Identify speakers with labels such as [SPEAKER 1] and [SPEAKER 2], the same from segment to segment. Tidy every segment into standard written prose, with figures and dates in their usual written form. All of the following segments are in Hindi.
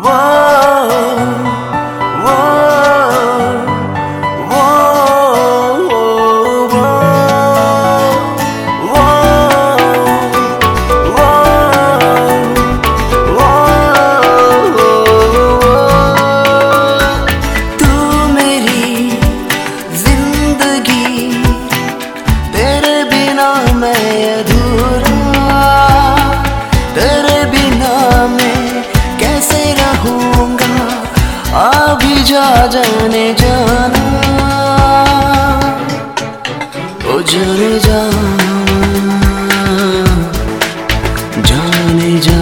[SPEAKER 1] जाने जाना ओ जाने जा जाने जा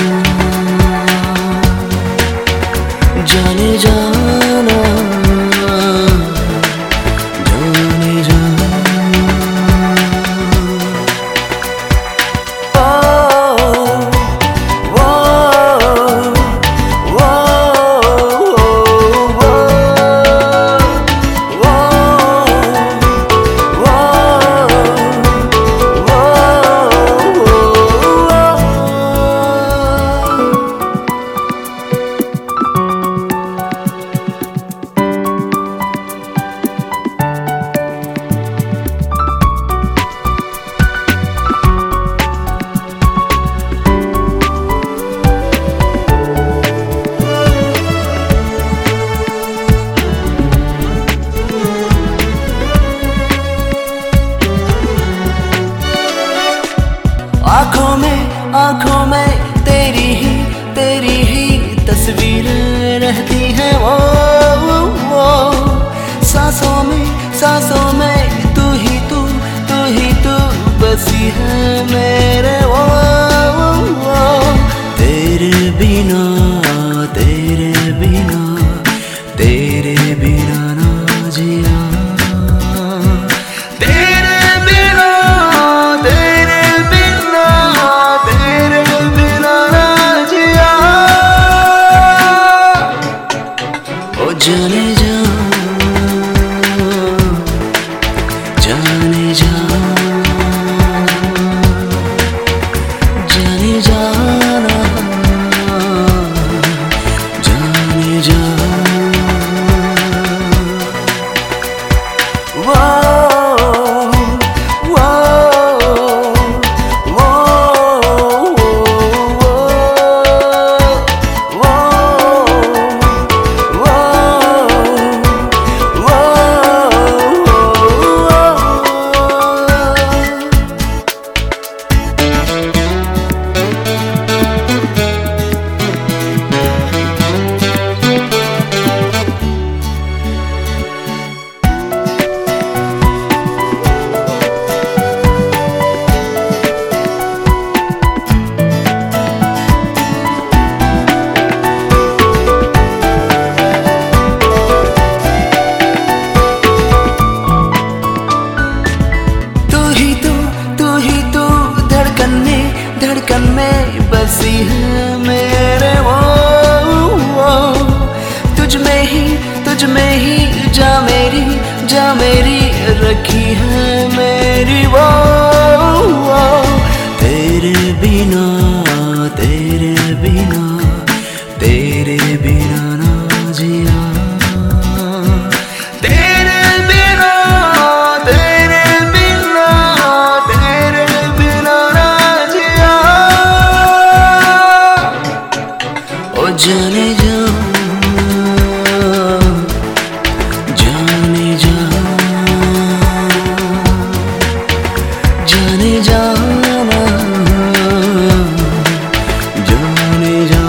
[SPEAKER 1] जाने जाना जाने जा आँखों में तेरी ही तस्वीर रहती है वो सांसों में तू ही तू बसी है मेरे वो तेरे बिना ना जिया जाने जा जाने जा जाने जाना जाने जा धड़कन में बसी है मेरे वो तुझ में ही जा मेरी रखी है मेरी वो तेरे बिना ना जिया जाने जा जाने जा जाने जाना जाने जा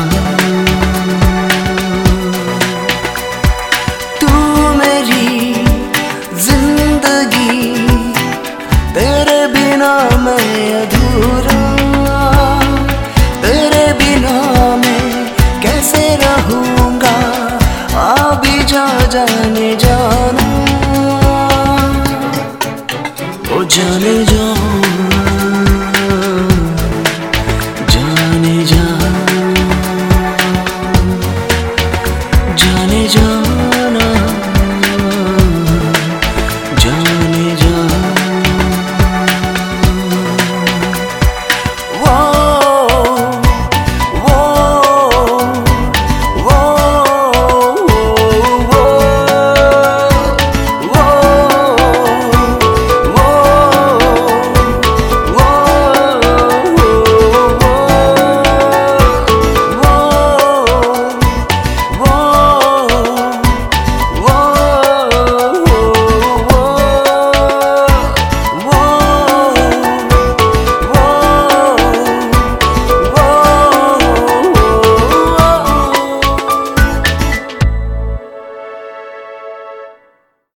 [SPEAKER 1] तू मेरी जिंदगी तेरे बिना मैं अधूरा तेरे बिना कैसे रहूंगा अभी जाने जाना ओ जाने